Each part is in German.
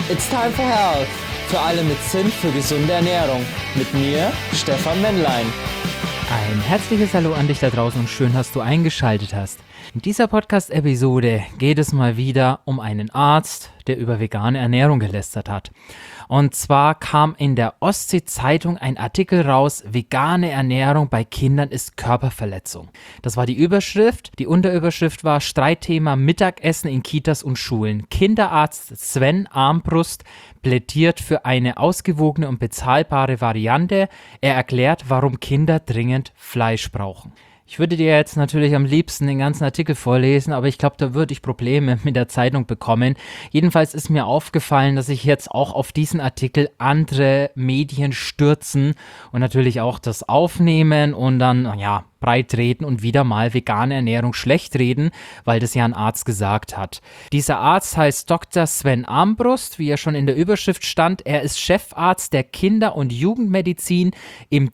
It's time for health. Für alle mit Sinn für gesunde Ernährung. Mit mir, Stefan Männlein. Ein herzliches Hallo an dich da draußen und schön, dass du eingeschaltet hast. In dieser Podcast-Episode geht es mal wieder um einen Arzt, der über vegane Ernährung gelästert hat. Und zwar kam in der Ostsee-Zeitung ein Artikel raus, vegane Ernährung bei Kindern ist Körperverletzung. Das war die Überschrift. Die Unterüberschrift war Streitthema Mittagessen in Kitas und Schulen. Kinderarzt Sven Armbrust plädiert für eine ausgewogene und bezahlbare Variante. Er erklärt, warum Kinder dringend Fleisch brauchen. Ich würde dir jetzt natürlich am liebsten den ganzen Artikel vorlesen, aber ich glaube, da würde ich Probleme mit der Zeitung bekommen. Jedenfalls ist mir aufgefallen, dass sich jetzt auch auf diesen Artikel andere Medien stürzen und natürlich auch das aufnehmen und dann, breit reden und wieder mal vegane Ernährung schlecht reden, weil das ja ein Arzt gesagt hat. Dieser Arzt heißt Dr. Sven Armbrust, wie er schon in der Überschrift stand. Er ist Chefarzt der Kinder- und Jugendmedizin im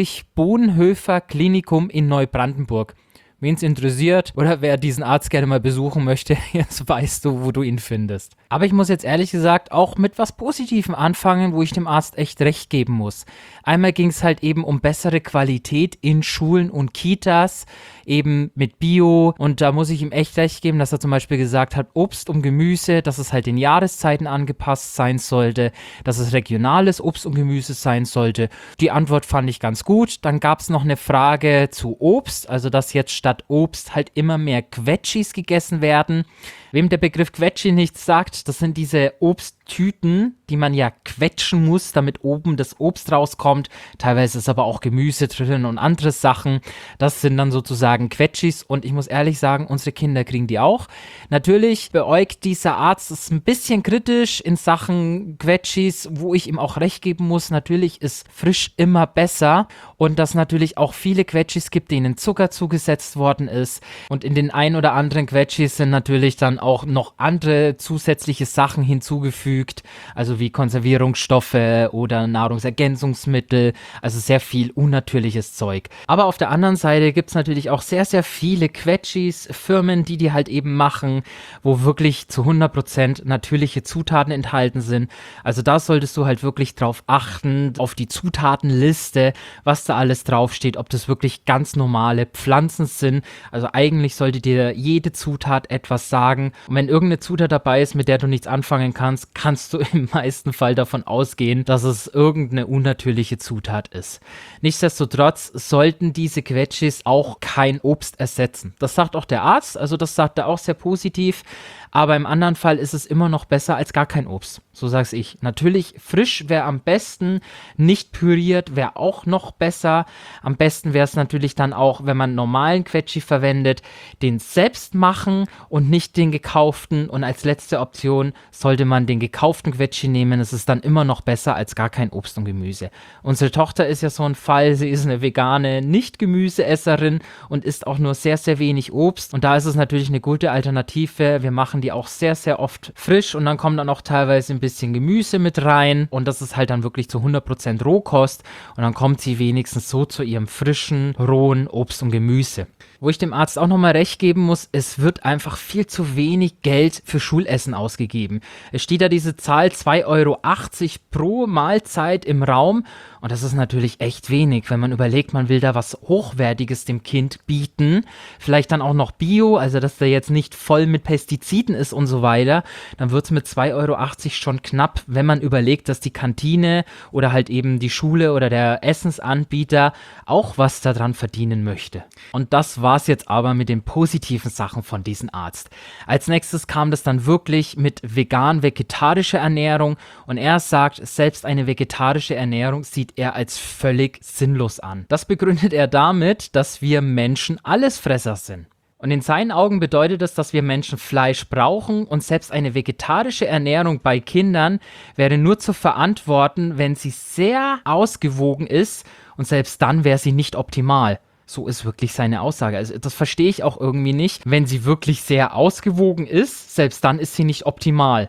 Dietrich-Bonhoeffer-Klinikum in Neubrandenburg. Wen es interessiert oder wer diesen Arzt gerne mal besuchen möchte, jetzt weißt du, wo du ihn findest. Aber ich muss jetzt ehrlich gesagt auch mit was Positivem anfangen, wo ich dem Arzt echt recht geben muss. Einmal ging es halt eben um bessere Qualität in Schulen und Kitas, eben mit Bio, und da muss ich ihm echt recht geben, dass er zum Beispiel gesagt hat, Obst und Gemüse, dass es halt den Jahreszeiten angepasst sein sollte, dass es regionales Obst und Gemüse sein sollte. Die Antwort fand ich ganz gut. Dann gab es noch eine Frage zu Obst, also dass jetzt statt Obst halt immer mehr Quetschis gegessen werden. Wem der Begriff Quetschi nichts sagt, das sind diese Obsttüten, die man ja quetschen muss, damit oben das Obst rauskommt. Teilweise ist aber auch Gemüse drin und andere Sachen. Das sind dann sozusagen Quetschis und ich muss ehrlich sagen, unsere Kinder kriegen die auch. Natürlich beäugt dieser Arzt es ein bisschen kritisch in Sachen Quetschis, wo ich ihm auch recht geben muss. Natürlich ist frisch immer besser und dass natürlich auch viele Quetschis gibt, denen Zucker zugesetzt worden ist. Und in den ein oder anderen Quetschis sind natürlich dann auch noch andere zusätzliche Sachen hinzugefügt, also wie Konservierungsstoffe oder Nahrungsergänzungsmittel, also sehr viel unnatürliches Zeug. Aber auf der anderen Seite gibt es natürlich auch sehr, sehr viele Quetschis, Firmen, die halt eben machen, wo wirklich zu 100% natürliche Zutaten enthalten sind. Also da solltest du halt wirklich drauf achten, auf die Zutatenliste, was da alles draufsteht, ob das wirklich ganz normale Pflanzen sind. Also eigentlich sollte dir jede Zutat etwas sagen. Und wenn irgendeine Zutat dabei ist, mit der du nichts anfangen kannst, kannst du im meisten Fall davon ausgehen, dass es irgendeine unnatürliche Zutat ist. Nichtsdestotrotz sollten diese Quetschis auch kein Obst ersetzen. Das sagt auch der Arzt, also das sagt er auch sehr positiv. Aber im anderen Fall ist es immer noch besser als gar kein Obst. So sag's ich. Natürlich frisch wäre am besten, nicht püriert wäre auch noch besser. Am besten wäre es natürlich dann auch, wenn man normalen Quetschi verwendet, den selbst machen und nicht den gekauften. Und als letzte Option sollte man den gekauften Quetschi nehmen. Es ist dann immer noch besser als gar kein Obst und Gemüse. Unsere Tochter ist ja so ein Fall. Sie ist eine vegane Nicht-Gemüseesserin und isst auch nur sehr, sehr wenig Obst. Und da ist es natürlich eine gute Alternative. Wir machen die auch sehr, sehr oft frisch und dann kommt dann auch teilweise ein bisschen Gemüse mit rein und das ist halt dann wirklich zu 100% Rohkost und dann kommt sie wenigstens so zu ihrem frischen, rohen Obst und Gemüse. Wo ich dem Arzt auch nochmal recht geben muss, es wird einfach viel zu wenig Geld für Schulessen ausgegeben. Es steht da diese Zahl 2,80 € pro Mahlzeit im Raum und das ist natürlich echt wenig, wenn man überlegt, man will da was Hochwertiges dem Kind bieten, vielleicht dann auch noch Bio, also dass der jetzt nicht voll mit Pestiziden ist und so weiter, dann wird es mit 2,80 € schon knapp, wenn man überlegt, dass die Kantine oder halt eben die Schule oder der Essensanbieter auch was daran verdienen möchte. Und das war es jetzt aber mit den positiven Sachen von diesem Arzt. Als nächstes kam das dann wirklich mit vegan-vegetarischer Ernährung und er sagt, selbst eine vegetarische Ernährung sieht er als völlig sinnlos an. Das begründet er damit, dass wir Menschen Allesfresser sind. Und in seinen Augen bedeutet das, dass wir Menschen Fleisch brauchen und selbst eine vegetarische Ernährung bei Kindern wäre nur zu verantworten, wenn sie sehr ausgewogen ist und selbst dann wäre sie nicht optimal. So ist wirklich seine Aussage. Also das verstehe ich auch irgendwie nicht. Wenn sie wirklich sehr ausgewogen ist, selbst dann ist sie nicht optimal.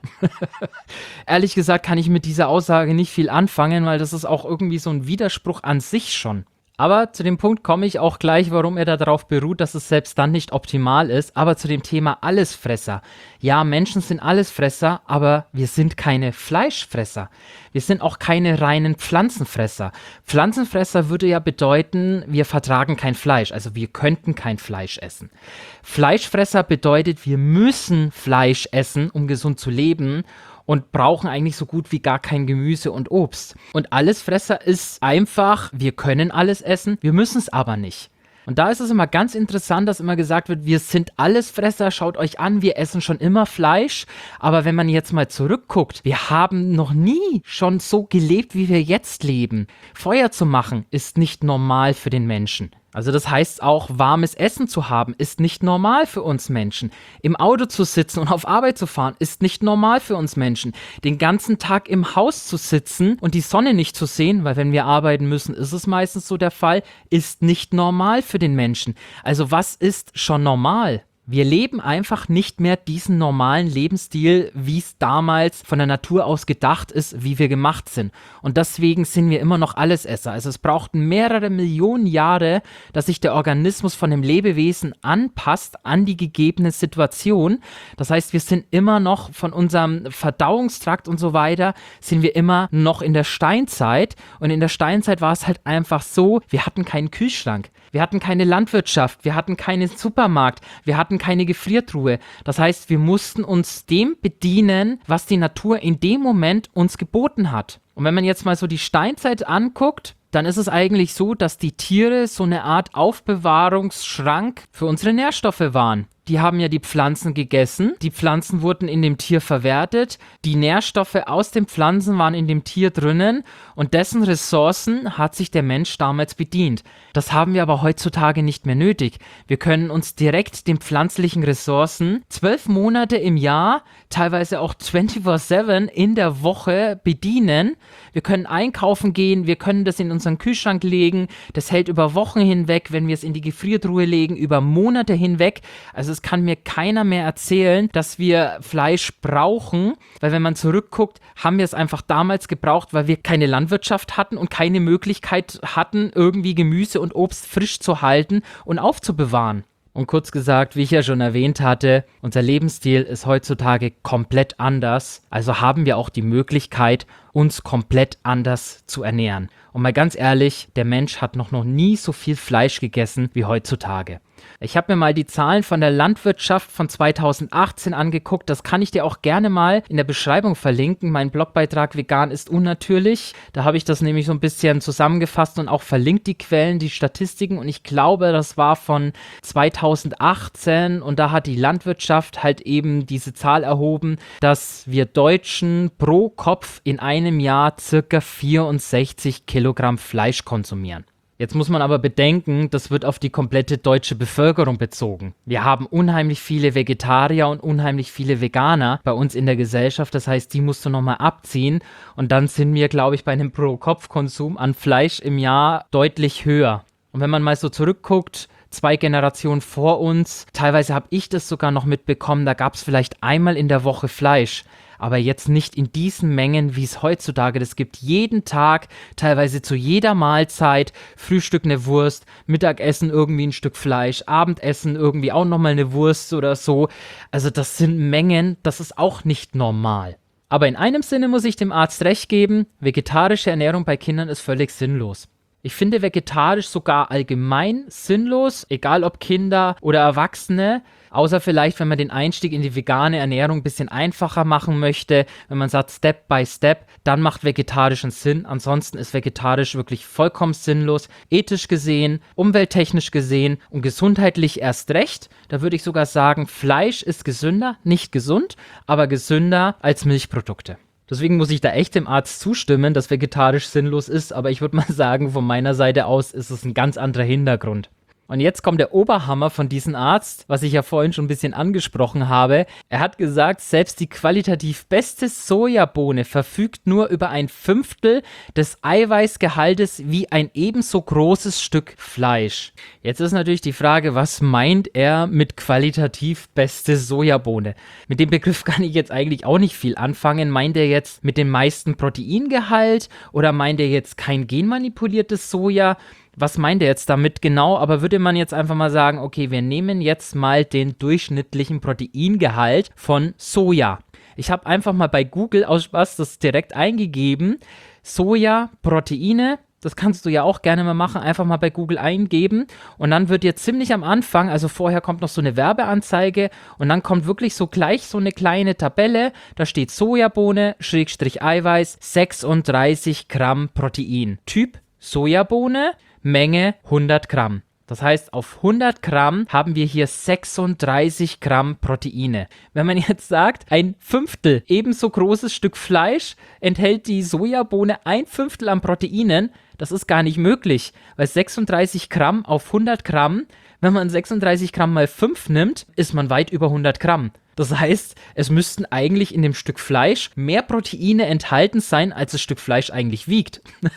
Ehrlich gesagt kann ich mit dieser Aussage nicht viel anfangen, weil das ist auch irgendwie so ein Widerspruch an sich schon. Aber zu dem Punkt komme ich auch gleich, warum er darauf beruht, dass es selbst dann nicht optimal ist. Aber zu dem Thema Allesfresser. Ja, Menschen sind Allesfresser, aber wir sind keine Fleischfresser. Wir sind auch keine reinen Pflanzenfresser. Pflanzenfresser würde ja bedeuten, wir vertragen kein Fleisch, also wir könnten kein Fleisch essen. Fleischfresser bedeutet, wir müssen Fleisch essen, um gesund zu leben. Und brauchen eigentlich so gut wie gar kein Gemüse und Obst. Und Allesfresser ist einfach, wir können alles essen, wir müssen es aber nicht. Und da ist es immer ganz interessant, dass immer gesagt wird, wir sind Allesfresser, schaut euch an, wir essen schon immer Fleisch. Aber wenn man jetzt mal zurückguckt, wir haben noch nie schon so gelebt, wie wir jetzt leben. Feuer zu machen ist nicht normal für den Menschen. Also das heißt auch, warmes Essen zu haben, ist nicht normal für uns Menschen. Im Auto zu sitzen und auf Arbeit zu fahren, ist nicht normal für uns Menschen. Den ganzen Tag im Haus zu sitzen und die Sonne nicht zu sehen, weil wenn wir arbeiten müssen, ist es meistens so der Fall, ist nicht normal für den Menschen. Also was ist schon normal? Wir leben einfach nicht mehr diesen normalen Lebensstil, wie es damals von der Natur aus gedacht ist, wie wir gemacht sind. Und deswegen sind wir immer noch Allesesser. Also es braucht mehrere Millionen Jahre, dass sich der Organismus von dem Lebewesen anpasst an die gegebene Situation. Das heißt, wir sind immer noch von unserem Verdauungstrakt und so weiter, sind wir immer noch in der Steinzeit. Und in der Steinzeit war es halt einfach so, wir hatten keinen Kühlschrank. Wir hatten keine Landwirtschaft, wir hatten keinen Supermarkt, wir hatten keine Gefriertruhe. Das heißt, wir mussten uns dem bedienen, was die Natur in dem Moment uns geboten hat. Und wenn man jetzt mal so die Steinzeit anguckt, dann ist es eigentlich so, dass die Tiere so eine Art Aufbewahrungsschrank für unsere Nährstoffe waren. Die haben ja die Pflanzen gegessen, die Pflanzen wurden in dem Tier verwertet, die Nährstoffe aus den Pflanzen waren in dem Tier drinnen und dessen Ressourcen hat sich der Mensch damals bedient. Das haben wir aber heutzutage nicht mehr nötig. Wir können uns direkt den pflanzlichen Ressourcen 12 Monate im Jahr, teilweise auch 24/7 in der Woche bedienen. Wir können einkaufen gehen, wir können das in unseren Kühlschrank legen, das hält über Wochen hinweg, wenn wir es in die Gefriertruhe legen, über Monate hinweg. Also es kann mir keiner mehr erzählen, dass wir Fleisch brauchen, weil wenn man zurückguckt, haben wir es einfach damals gebraucht, weil wir keine Landwirtschaft hatten und keine Möglichkeit hatten, irgendwie Gemüse und Obst frisch zu halten und aufzubewahren. Und kurz gesagt, wie ich ja schon erwähnt hatte, unser Lebensstil ist heutzutage komplett anders, also haben wir auch die Möglichkeit, uns komplett anders zu ernähren. Und mal ganz ehrlich, der Mensch hat noch nie so viel Fleisch gegessen wie heutzutage. Ich habe mir mal die Zahlen von der Landwirtschaft von 2018 angeguckt. Das kann ich dir auch gerne mal in der Beschreibung verlinken. Mein Blogbeitrag Vegan ist unnatürlich. Da habe ich das nämlich so ein bisschen zusammengefasst und auch verlinkt, die Quellen, die Statistiken. Und ich glaube, das war von 2018 und da hat die Landwirtschaft halt eben diese Zahl erhoben, dass wir Deutschen pro Kopf in einem Jahr circa 64 Kilogramm Fleisch konsumieren. Jetzt muss man aber bedenken, das wird auf die komplette deutsche Bevölkerung bezogen. Wir haben unheimlich viele Vegetarier und unheimlich viele Veganer bei uns in der Gesellschaft. Das heißt, die musst du nochmal abziehen. Und dann sind wir, glaube ich, bei einem Pro-Kopf-Konsum an Fleisch im Jahr deutlich höher. Und wenn man mal so zurückguckt, 2 Generationen vor uns, teilweise habe ich das sogar noch mitbekommen, da gab es vielleicht einmal in der Woche Fleisch. Aber jetzt nicht in diesen Mengen, wie es heutzutage das gibt. Jeden Tag, teilweise zu jeder Mahlzeit, Frühstück eine Wurst, Mittagessen irgendwie ein Stück Fleisch, Abendessen irgendwie auch nochmal eine Wurst oder so. Also das sind Mengen, das ist auch nicht normal. Aber in einem Sinne muss ich dem Arzt recht geben, vegetarische Ernährung bei Kindern ist völlig sinnlos. Ich finde vegetarisch sogar allgemein sinnlos, egal ob Kinder oder Erwachsene, außer vielleicht, wenn man den Einstieg in die vegane Ernährung ein bisschen einfacher machen möchte, wenn man sagt Step by Step, dann macht vegetarisch einen Sinn. Ansonsten ist vegetarisch wirklich vollkommen sinnlos, ethisch gesehen, umwelttechnisch gesehen und gesundheitlich erst recht. Da würde ich sogar sagen, Fleisch ist gesünder, nicht gesund, aber gesünder als Milchprodukte. Deswegen muss ich da echt dem Arzt zustimmen, dass vegetarisch sinnlos ist, aber ich würde mal sagen, von meiner Seite aus ist es ein ganz anderer Hintergrund. Und jetzt kommt der Oberhammer von diesem Arzt, was ich ja vorhin schon ein bisschen angesprochen habe. Er hat gesagt, selbst die qualitativ beste Sojabohne verfügt nur über 1/5 des Eiweißgehaltes wie ein ebenso großes Stück Fleisch. Jetzt ist natürlich die Frage, was meint er mit qualitativ beste Sojabohne? Mit dem Begriff kann ich jetzt eigentlich auch nicht viel anfangen. Meint er jetzt mit dem meisten Proteingehalt oder meint er jetzt kein genmanipuliertes Soja? was meint er jetzt damit genau? Aber würde man jetzt einfach mal sagen, okay, wir nehmen jetzt mal den durchschnittlichen Proteingehalt von Soja. Ich habe einfach mal bei Google aus Spaß das direkt eingegeben. Soja, Proteine, das kannst du ja auch gerne mal machen, einfach mal bei Google eingeben und dann wird dir ziemlich am Anfang, also vorher kommt noch so eine Werbeanzeige und dann kommt wirklich so gleich so eine kleine Tabelle, da steht Sojabohne, Schrägstrich Eiweiß, 36 Gramm Protein. Typ Sojabohne, Menge 100 Gramm. Das heißt, auf 100 Gramm haben wir hier 36 Gramm Proteine. Wenn man jetzt sagt, ein Fünftel ebenso großes Stück Fleisch enthält die Sojabohne ein Fünftel an Proteinen, das ist gar nicht möglich, weil 36 Gramm auf 100 Gramm, wenn man 36 Gramm mal 5 nimmt, ist man weit über 100 Gramm. Das heißt, es müssten eigentlich in dem Stück Fleisch mehr Proteine enthalten sein, als das Stück Fleisch eigentlich wiegt.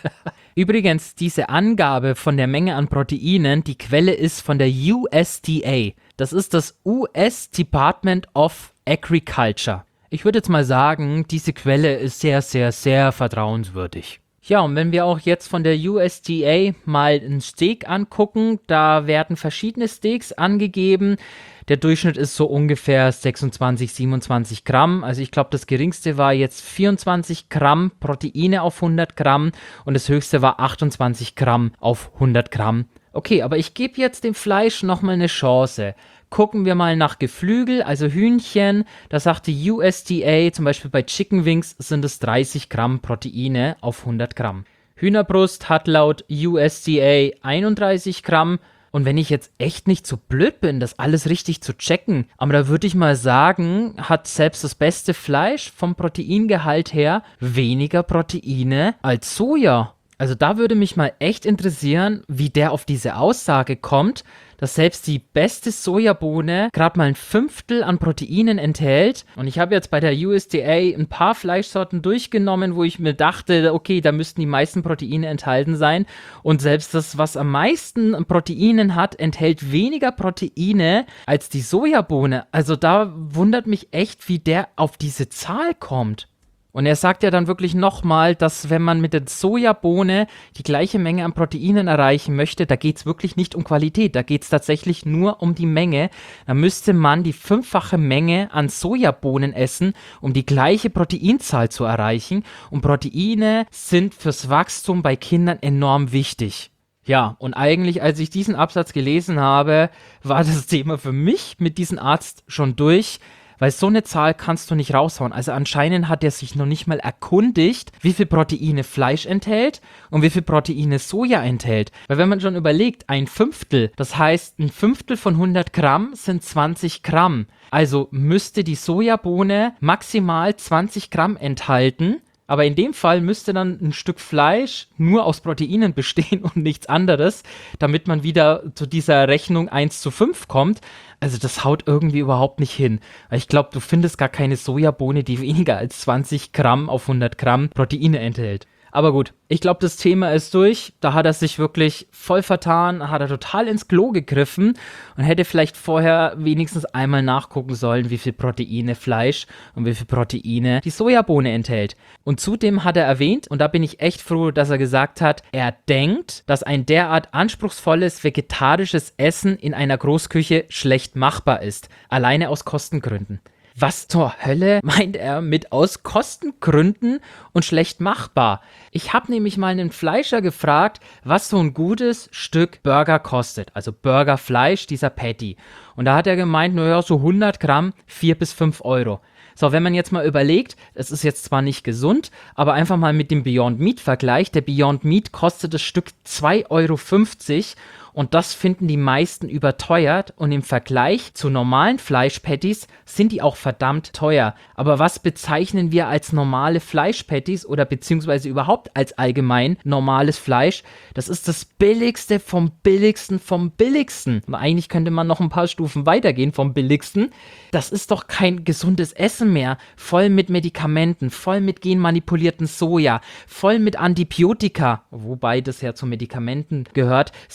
Übrigens, diese Angabe von der Menge an Proteinen, die Quelle ist von der USDA. Das ist das US Department of Agriculture. Ich würde jetzt mal sagen, diese Quelle ist sehr, sehr, sehr vertrauenswürdig. Ja, und wenn wir auch jetzt von der USDA mal ein Steak angucken, da werden verschiedene Steaks angegeben. Der Durchschnitt ist so ungefähr 26, 27 Gramm. Also ich glaube, das geringste war jetzt 24 Gramm Proteine auf 100 Gramm und das höchste war 28 Gramm auf 100 Gramm. Okay, aber ich gebe jetzt dem Fleisch nochmal eine Chance. Gucken wir mal nach Geflügel, also Hühnchen. Da sagt die USDA, zum Beispiel bei Chicken Wings sind es 30 Gramm Proteine auf 100 Gramm. Hühnerbrust hat laut USDA 31 Gramm. Und wenn ich jetzt echt nicht so blöd bin, das alles richtig zu checken, aber da würde ich mal sagen, hat selbst das beste Fleisch vom Proteingehalt her weniger Proteine als Soja. Also da würde mich mal echt interessieren, wie der auf diese Aussage kommt, dass selbst die beste Sojabohne gerade mal ein Fünftel an Proteinen enthält. Und ich habe jetzt bei der USDA ein paar Fleischsorten durchgenommen, wo ich mir dachte, okay, da müssten die meisten Proteine enthalten sein. Und selbst das, was am meisten Proteinen hat, enthält weniger Proteine als die Sojabohne. Also da wundert mich echt, wie der auf diese Zahl kommt. Und er sagt ja dann wirklich nochmal, dass wenn man mit der Sojabohne die gleiche Menge an Proteinen erreichen möchte, da geht es wirklich nicht um Qualität, da geht es tatsächlich nur um die Menge. Da müsste man die 5-fache Menge an Sojabohnen essen, um die gleiche Proteinzahl zu erreichen. Und Proteine sind fürs Wachstum bei Kindern enorm wichtig. Ja, und eigentlich, als ich diesen Absatz gelesen habe, war das Thema für mich mit diesem Arzt schon durch. Weil so eine Zahl kannst du nicht raushauen. Also anscheinend hat er sich noch nicht mal erkundigt, wie viel Proteine Fleisch enthält und wie viel Proteine Soja enthält. Weil wenn man schon überlegt, ein Fünftel, das heißt ein Fünftel von 100 Gramm sind 20 Gramm. Also müsste die Sojabohne maximal 20 Gramm enthalten. Aber in dem Fall müsste dann ein Stück Fleisch nur aus Proteinen bestehen und nichts anderes, damit man wieder zu dieser Rechnung 1:5 kommt. Also das haut irgendwie überhaupt nicht hin. Weil ich glaube, du findest gar keine Sojabohne, die weniger als 20 Gramm auf 100 Gramm Proteine enthält. Aber gut, ich glaube, das Thema ist durch. Da hat er sich wirklich voll vertan, hat er total ins Klo gegriffen und hätte vielleicht vorher wenigstens einmal nachgucken sollen, wie viel Proteine Fleisch und wie viel Proteine die Sojabohne enthält. Und zudem hat er erwähnt, und da bin ich echt froh, dass er gesagt hat, er denkt, dass ein derart anspruchsvolles vegetarisches Essen in einer Großküche schlecht machbar ist. Alleine aus Kostengründen. Was zur Hölle meint er mit aus Kostengründen und schlecht machbar? Ich habe nämlich mal einen Fleischer gefragt, was so ein gutes Stück Burger kostet. Also Burgerfleisch, dieser Patty. Und da hat er gemeint, naja, so 100 Gramm, 4 bis 5 Euro. So, wenn man jetzt mal überlegt, es ist jetzt zwar nicht gesund, aber einfach mal mit dem Beyond Meat vergleicht. Der Beyond Meat kostet das Stück 2,50 Euro. Und das finden die meisten überteuert und im Vergleich zu normalen Fleischpatties sind die auch verdammt teuer. Aber was bezeichnen wir als normale Fleischpatties oder beziehungsweise überhaupt als allgemein normales Fleisch? Das ist das Billigste vom Billigsten vom Billigsten. Und eigentlich könnte man noch ein paar Stufen weitergehen vom Billigsten. Das ist doch kein gesundes Essen mehr. Voll mit Medikamenten, voll mit genmanipulierten Soja, voll mit Antibiotika, wobei das ja zu Medikamenten gehört. Selbst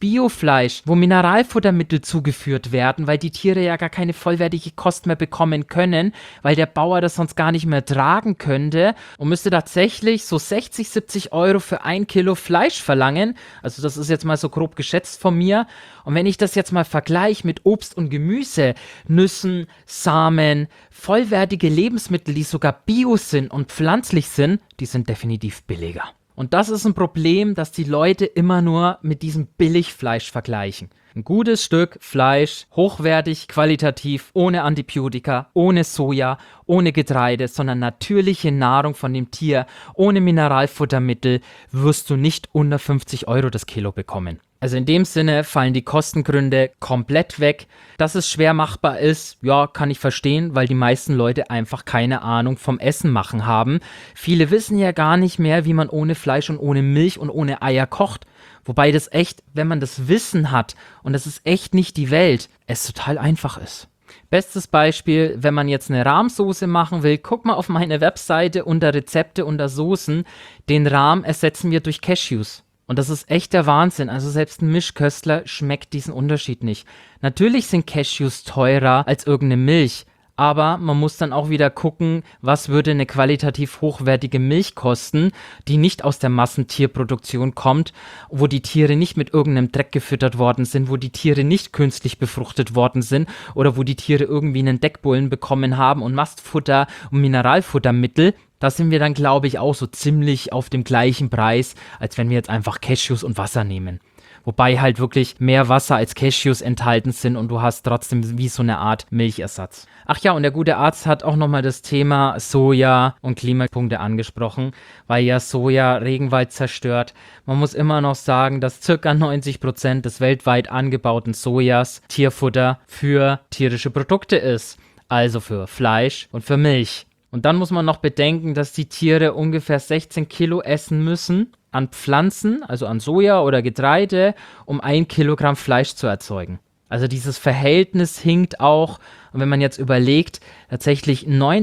Biofleisch, wo Mineralfuttermittel zugeführt werden, weil die Tiere ja gar keine vollwertige Kost mehr bekommen können, weil der Bauer das sonst gar nicht mehr tragen könnte und müsste tatsächlich so 60, 70 Euro für 1 Kilo Fleisch verlangen. Also das ist jetzt mal so grob geschätzt von mir. Und wenn ich das jetzt mal vergleiche mit Obst und Gemüse, Nüssen, Samen, vollwertige Lebensmittel, die sogar bio sind und pflanzlich sind, die sind definitiv billiger. Und das ist ein Problem, dass die Leute immer nur mit diesem Billigfleisch vergleichen. Ein gutes Stück Fleisch, hochwertig, qualitativ, ohne Antibiotika, ohne Soja, ohne Getreide, sondern natürliche Nahrung von dem Tier, ohne Mineralfuttermittel, wirst du nicht unter 50 Euro das Kilo bekommen. Also in dem Sinne fallen die Kostengründe komplett weg. Dass es schwer machbar ist, ja, kann ich verstehen, weil die meisten Leute einfach keine Ahnung vom Essen machen haben. Viele wissen ja gar nicht mehr, wie man ohne Fleisch und ohne Milch und ohne Eier kocht. Wobei das echt, wenn man das Wissen hat, und das ist echt nicht die Welt, es total einfach ist. Bestes Beispiel, wenn man jetzt eine Rahmsoße machen will, guck mal auf meine Webseite unter Rezepte, unter Soßen. Den Rahm ersetzen wir durch Cashews. Und das ist echt der Wahnsinn. Also selbst ein Mischköstler schmeckt diesen Unterschied nicht. Natürlich sind Cashews teurer als irgendeine Milch. Aber man muss dann auch wieder gucken, was würde eine qualitativ hochwertige Milch kosten, die nicht aus der Massentierproduktion kommt, wo die Tiere nicht mit irgendeinem Dreck gefüttert worden sind, wo die Tiere nicht künstlich befruchtet worden sind oder wo die Tiere irgendwie einen Deckbullen bekommen haben und Mastfutter und Mineralfuttermittel. Da sind wir dann, glaube ich, auch so ziemlich auf dem gleichen Preis, als wenn wir jetzt einfach Cashews und Wasser nehmen. Wobei halt wirklich mehr Wasser als Cashews enthalten sind und du hast trotzdem wie so eine Art Milchersatz. Ach ja, und der gute Arzt hat auch nochmal das Thema Soja und Klimapunkte angesprochen, weil ja Soja Regenwald zerstört. Man muss immer noch sagen, dass ca. 90% des weltweit angebauten Sojas Tierfutter für tierische Produkte ist. Also für Fleisch und für Milch. Und dann muss man noch bedenken, dass die Tiere ungefähr 16 Kilo essen müssen an Pflanzen, also an Soja oder Getreide, um 1 Kilogramm Fleisch zu erzeugen. Also dieses Verhältnis hinkt auch. Und wenn man jetzt überlegt, tatsächlich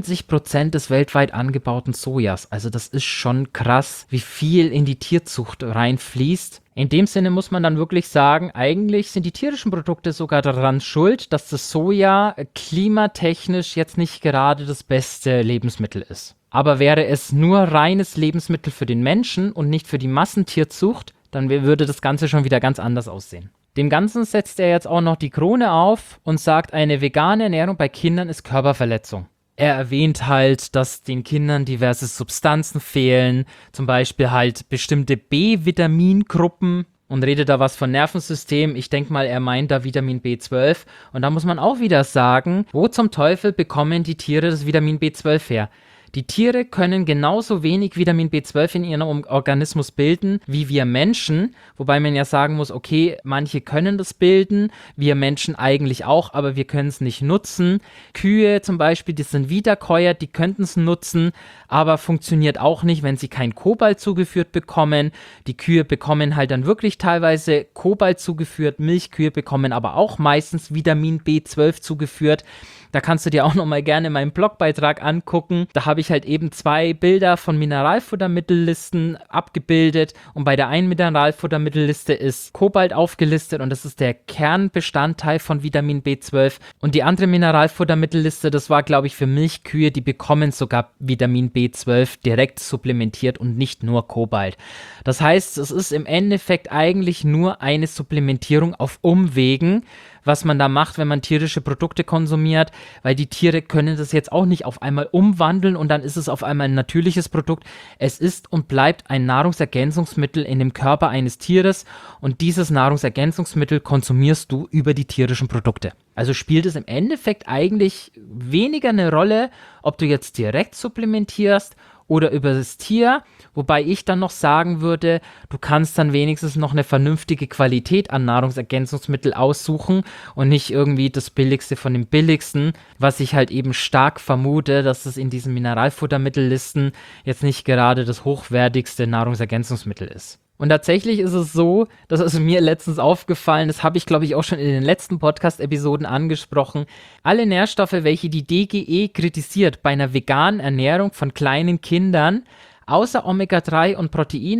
90% des weltweit angebauten Sojas. Also das ist schon krass, wie viel in die Tierzucht reinfließt. In dem Sinne muss man dann wirklich sagen, eigentlich sind die tierischen Produkte sogar daran schuld, dass das Soja klimatechnisch jetzt nicht gerade das beste Lebensmittel ist. Aber wäre es nur reines Lebensmittel für den Menschen und nicht für die Massentierzucht, dann würde das Ganze schon wieder ganz anders aussehen. Dem Ganzen setzt er jetzt auch noch die Krone auf und sagt, eine vegane Ernährung bei Kindern ist Körperverletzung. Er erwähnt halt, dass den Kindern diverse Substanzen fehlen, zum Beispiel halt bestimmte B-Vitamingruppen und redet da was von Nervensystem. Ich denke mal, er meint da Vitamin B12. Und da muss man auch wieder sagen, wo zum Teufel bekommen die Tiere das Vitamin B12 her? Die Tiere können genauso wenig Vitamin B12 in ihrem Organismus bilden wie wir Menschen, wobei man ja sagen muss, okay, manche können das bilden, wir Menschen eigentlich auch, aber wir können es nicht nutzen. Kühe zum Beispiel, die sind Wiederkäuer, die könnten es nutzen, aber funktioniert auch nicht, wenn sie kein Kobalt zugeführt bekommen. Die Kühe bekommen halt dann wirklich teilweise Kobalt zugeführt, Milchkühe bekommen aber auch meistens Vitamin B12 zugeführt. Da kannst du dir auch nochmal gerne meinen Blogbeitrag angucken. Da habe ich halt eben 2 Bilder von Mineralfuttermittellisten abgebildet und bei der einen Mineralfuttermittelliste ist Kobalt aufgelistet und das ist der Kernbestandteil von Vitamin B12 und die andere Mineralfuttermittelliste, das war glaube ich für Milchkühe, die bekommen sogar Vitamin B12 direkt supplementiert und nicht nur Kobalt. Das heißt, es ist im Endeffekt eigentlich nur eine Supplementierung auf Umwegen, was man da macht, wenn man tierische Produkte konsumiert, weil die Tiere können das jetzt auch nicht auf einmal umwandeln und dann ist es auf einmal ein natürliches Produkt. Es ist und bleibt ein Nahrungsergänzungsmittel in dem Körper eines Tieres und dieses Nahrungsergänzungsmittel konsumierst du über die tierischen Produkte. Also spielt es im Endeffekt eigentlich weniger eine Rolle, ob du jetzt direkt supplementierst oder über das Tier, wobei ich dann noch sagen würde, du kannst dann wenigstens noch eine vernünftige Qualität an Nahrungsergänzungsmittel aussuchen und nicht irgendwie das Billigste von dem Billigsten, was ich halt eben stark vermute, dass es in diesen Mineralfuttermittellisten jetzt nicht gerade das hochwertigste Nahrungsergänzungsmittel ist. Und tatsächlich ist es so, das ist mir letztens aufgefallen, das habe ich glaube ich auch schon in den letzten Podcast-Episoden angesprochen, alle Nährstoffe, welche die DGE kritisiert bei einer veganen Ernährung von kleinen Kindern, außer Omega-3 und Proteine,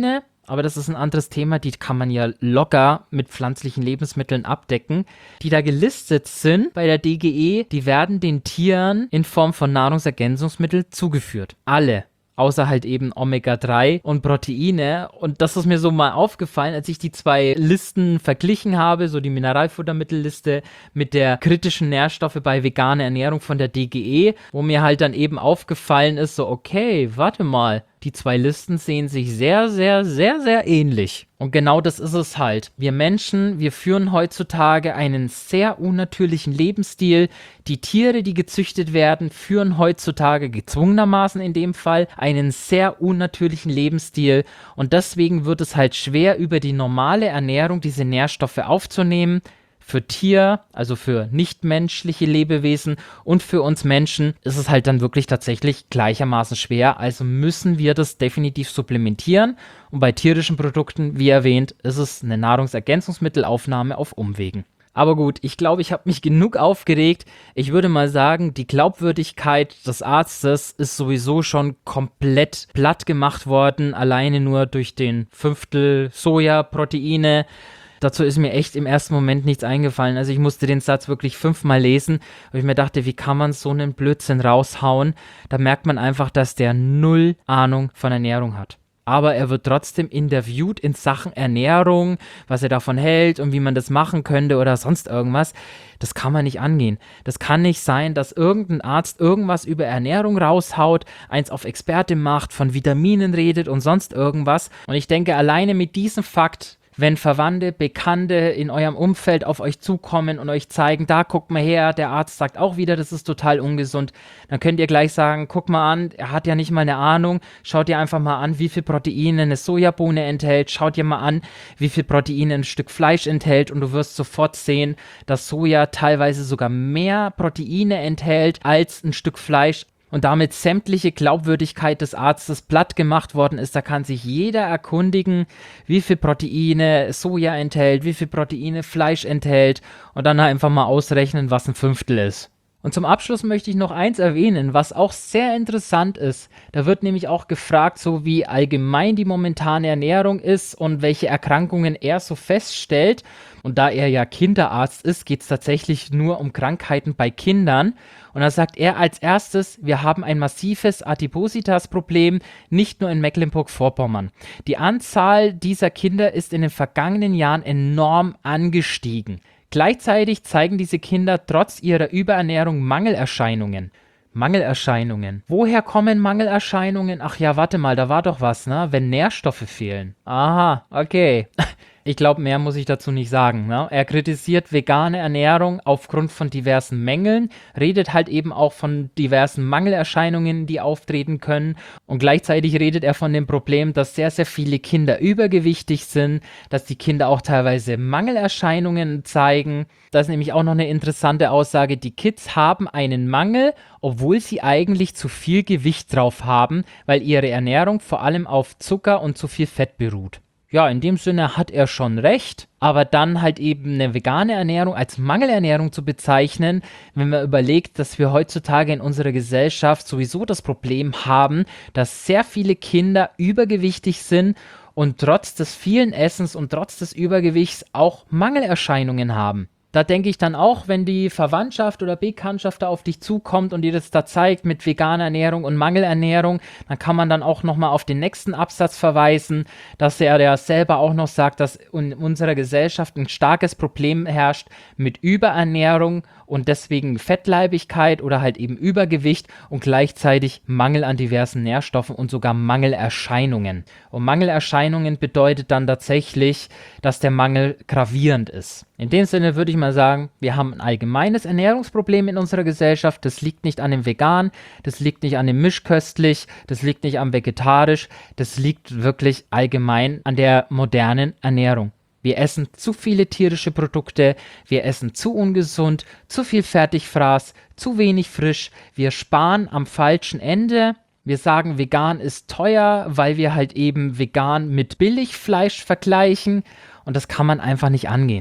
aber das ist ein anderes Thema, die kann man ja locker mit pflanzlichen Lebensmitteln abdecken, die da gelistet sind bei der DGE, die werden den Tieren in Form von Nahrungsergänzungsmitteln zugeführt. Alle. Außer halt eben Omega-3 und Proteine. Und das ist mir so mal aufgefallen, als ich die zwei Listen verglichen habe, so die Mineralfuttermittelliste mit der kritischen Nährstoffe bei veganer Ernährung von der DGE, wo mir halt dann eben aufgefallen ist, so okay, warte mal, die zwei Listen sehen sich sehr, sehr, sehr, sehr ähnlich. Und genau das ist es halt. Wir Menschen, wir führen heutzutage einen sehr unnatürlichen Lebensstil. Die Tiere, die gezüchtet werden, führen heutzutage gezwungenermaßen in dem Fall einen sehr unnatürlichen Lebensstil. Und deswegen wird es halt schwer, über die normale Ernährung diese Nährstoffe aufzunehmen. Für Tier, also für nichtmenschliche Lebewesen und für uns Menschen ist es halt dann wirklich tatsächlich gleichermaßen schwer. Also müssen wir das definitiv supplementieren. Und bei tierischen Produkten, wie erwähnt, ist es eine Nahrungsergänzungsmittelaufnahme auf Umwegen. Aber gut, ich glaube, ich habe mich genug aufgeregt. Ich würde mal sagen, die Glaubwürdigkeit des Arztes ist sowieso schon komplett platt gemacht worden, alleine nur durch den Fünftel Sojaproteine. Dazu ist mir echt im ersten Moment nichts eingefallen. Also ich musste den Satz wirklich 5-mal lesen, weil ich mir dachte, wie kann man so einen Blödsinn raushauen? Da merkt man einfach, dass der null Ahnung von Ernährung hat. Aber er wird trotzdem interviewt in Sachen Ernährung, was er davon hält und wie man das machen könnte oder sonst irgendwas. Das kann man nicht angehen. Das kann nicht sein, dass irgendein Arzt irgendwas über Ernährung raushaut, eins auf Experte macht, von Vitaminen redet und sonst irgendwas. Und ich denke, alleine mit diesem Fakt, wenn Verwandte, Bekannte in eurem Umfeld auf euch zukommen und euch zeigen, da guckt mal her, der Arzt sagt auch wieder, das ist total ungesund, dann könnt ihr gleich sagen, guck mal an, er hat ja nicht mal eine Ahnung, schaut ihr einfach mal an, wie viel Proteine eine Sojabohne enthält, schaut ihr mal an, wie viel Proteine ein Stück Fleisch enthält und du wirst sofort sehen, dass Soja teilweise sogar mehr Proteine enthält als ein Stück Fleisch. Und damit sämtliche Glaubwürdigkeit des Arztes platt gemacht worden ist. Da kann sich jeder erkundigen, wie viel Proteine Soja enthält, wie viel Proteine Fleisch enthält und dann einfach mal ausrechnen, was ein Fünftel ist. Und zum Abschluss möchte ich noch eins erwähnen, was auch sehr interessant ist. Da wird nämlich auch gefragt, so wie allgemein die momentane Ernährung ist und welche Erkrankungen er so feststellt. Und da er ja Kinderarzt ist, geht es tatsächlich nur um Krankheiten bei Kindern. Und da sagt er als erstes, wir haben ein massives Adipositas-Problem, nicht nur in Mecklenburg-Vorpommern. Die Anzahl dieser Kinder ist in den vergangenen Jahren enorm angestiegen. Gleichzeitig zeigen diese Kinder trotz ihrer Überernährung Mangelerscheinungen. Mangelerscheinungen. Woher kommen Mangelerscheinungen? Ach ja, warte mal, da war doch was, ne? Wenn Nährstoffe fehlen. Aha, okay. Ich glaube, mehr muss ich dazu nicht sagen. Ne? Er kritisiert vegane Ernährung aufgrund von diversen Mängeln, redet halt eben auch von diversen Mangelerscheinungen, die auftreten können. Und gleichzeitig redet er von dem Problem, dass sehr, sehr viele Kinder übergewichtig sind, dass die Kinder auch teilweise Mangelerscheinungen zeigen. Das ist nämlich auch noch eine interessante Aussage. Die Kids haben einen Mangel, obwohl sie eigentlich zu viel Gewicht drauf haben, weil ihre Ernährung vor allem auf Zucker und zu viel Fett beruht. Ja, in dem Sinne hat er schon recht, aber dann halt eben eine vegane Ernährung als Mangelernährung zu bezeichnen, wenn man überlegt, dass wir heutzutage in unserer Gesellschaft sowieso das Problem haben, dass sehr viele Kinder übergewichtig sind und trotz des vielen Essens und trotz des Übergewichts auch Mangelerscheinungen haben. Da denke ich dann auch, wenn die Verwandtschaft oder Bekanntschaft da auf dich zukommt und dir das da zeigt mit veganer Ernährung und Mangelernährung, dann kann man dann auch nochmal auf den nächsten Absatz verweisen, dass er ja selber auch noch sagt, dass in unserer Gesellschaft ein starkes Problem herrscht mit Überernährung und deswegen Fettleibigkeit oder halt eben Übergewicht und gleichzeitig Mangel an diversen Nährstoffen und sogar Mangelerscheinungen. Und Mangelerscheinungen bedeutet dann tatsächlich, dass der Mangel gravierend ist. In dem Sinne würde ich mal sagen, wir haben ein allgemeines Ernährungsproblem in unserer Gesellschaft. Das liegt nicht an dem Vegan, das liegt nicht an dem Mischköstlich, das liegt nicht am Vegetarisch, das liegt wirklich allgemein an der modernen Ernährung. Wir essen zu viele tierische Produkte, wir essen zu ungesund, zu viel Fertigfraß, zu wenig frisch, wir sparen am falschen Ende. Wir sagen, vegan ist teuer, weil wir halt eben vegan mit Billigfleisch vergleichen und das kann man einfach nicht angehen.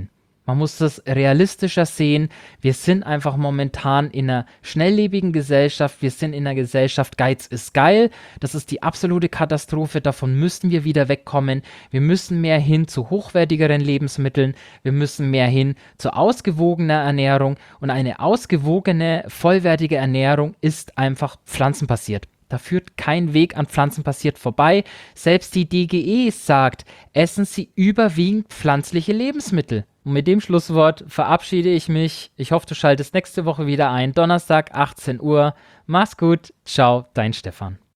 Man muss das realistischer sehen. Wir sind einfach momentan in einer schnelllebigen Gesellschaft. Wir sind in einer Gesellschaft, Geiz ist geil. Das ist die absolute Katastrophe. Davon müssen wir wieder wegkommen. Wir müssen mehr hin zu hochwertigeren Lebensmitteln. Wir müssen mehr hin zu ausgewogener Ernährung. Und eine ausgewogene, vollwertige Ernährung ist einfach pflanzenbasiert. Da führt kein Weg an pflanzenbasiert vorbei. Selbst die DGE sagt, essen Sie überwiegend pflanzliche Lebensmittel. Und mit dem Schlusswort verabschiede ich mich. Ich hoffe, du schaltest nächste Woche wieder ein. Donnerstag, 18 Uhr. Mach's gut. Ciao, dein Stefan.